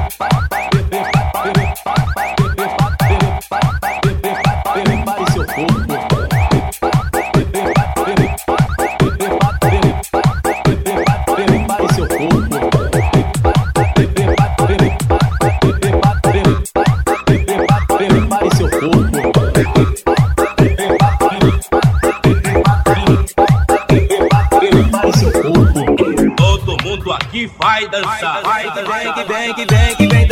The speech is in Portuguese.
Todo mundo aqui vai dançar. Vem que vem, que vem, que vem.